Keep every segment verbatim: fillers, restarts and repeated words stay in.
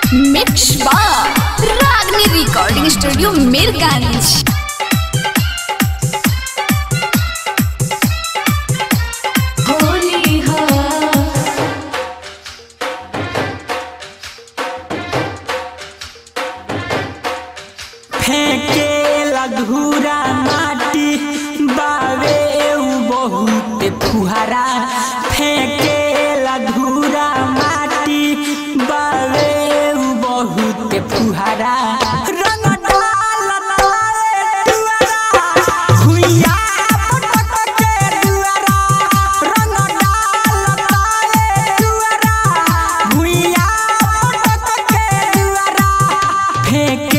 Mix बार Ragini recording studio Mirganj. फेंके लधूरा माटी बावे बहुत फुहारा, फेंके लधूरा माटी बावे बहुत फुहारा। रंग डाल तारे दुआरा, भुइया पटक के दुआरा। रंग डाल तारे दुआरा, भुइया पटक के दुआरा। फेंके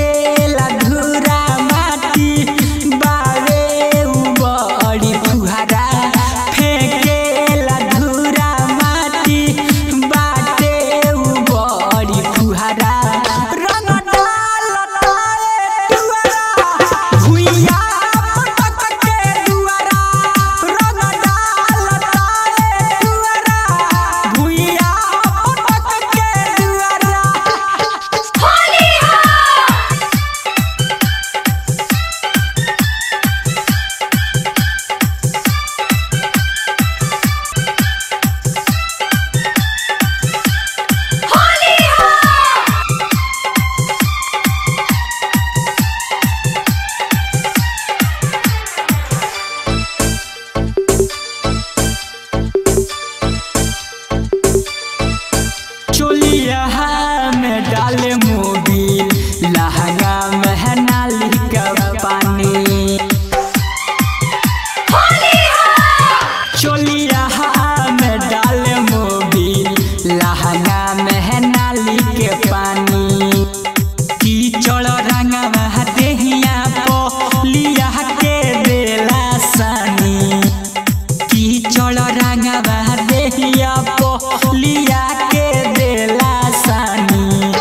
डाले मोबिल लहंगा में नाली का पानी। चोलिया में डाले मोबिल लहंगा में नाली के पानी। कीचड़ रंगवा देहिया पो लिया के देला सानी। कीचड़ रंगवा देहिया पो लिया के देला सानी।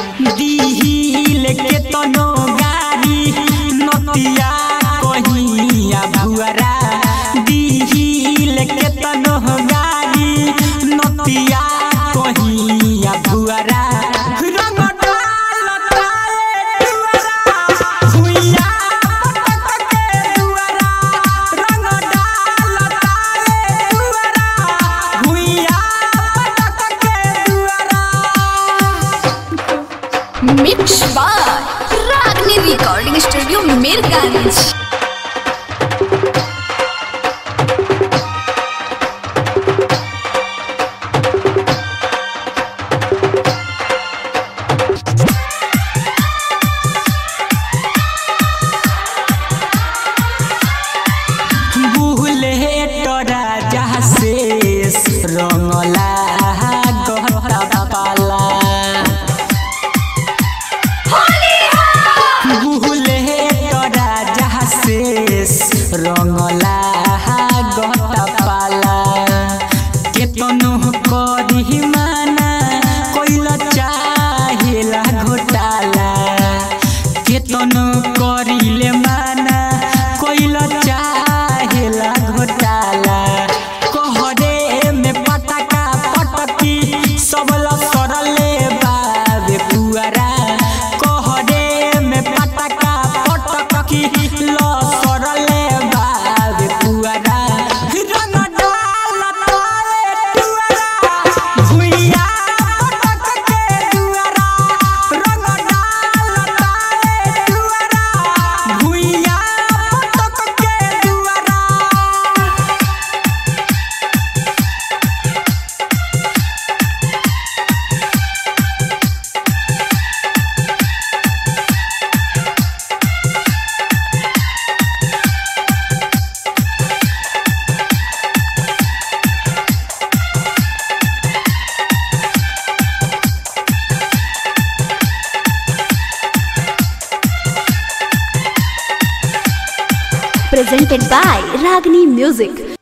के तनो गारी नतिया कहिया भुआरा। दिहिल के तनो गारी नतिया कहिया भुआरा। रंग डाल तारे दुआरा, भुइया पटक के दुआरा। रंग डाल तारे दुआरा, भुइया पटक के दुआरा। मिक्स बार Ragini recording studio Mirganj. Bullet राजा शेष रंगला गहता पाला। रंगला गहता पाला। केतनो करी माना कोइला चाहेला घोटाला। केतनो करिले माना कोइला चाहेला घोटाला। कहरे में पटका पटकी सबल करले बाबे पुआरा। कहरे में पटका पटकी लो presented by Ragini Music।